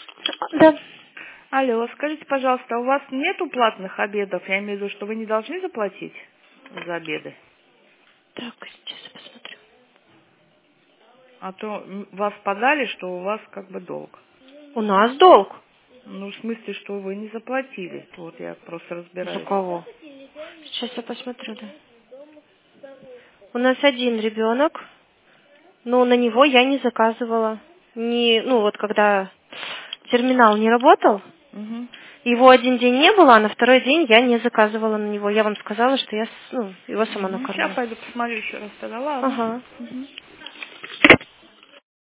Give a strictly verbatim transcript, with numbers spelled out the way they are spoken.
Да. Алло, скажите, пожалуйста, у вас нету платных обедов? Я имею в виду, что вы не должны заплатить за обеды? Так, сейчас я посмотрю. А то м, вас подали, что у вас как бы долг. У нас долг? Ну, в смысле, что вы не заплатили. Вот я просто За разбираюсь. кого? Сейчас я посмотрю, да. У нас один ребенок, но на него я не заказывала. Не, ну вот когда терминал не работал, Угу. его один день не было, а на второй день я не заказывала на него. Я вам сказала, что я с- ну, его сама Угу. Сейчас накормлю. пойду посмотрю еще раз тогда, ладно. Ага. Угу.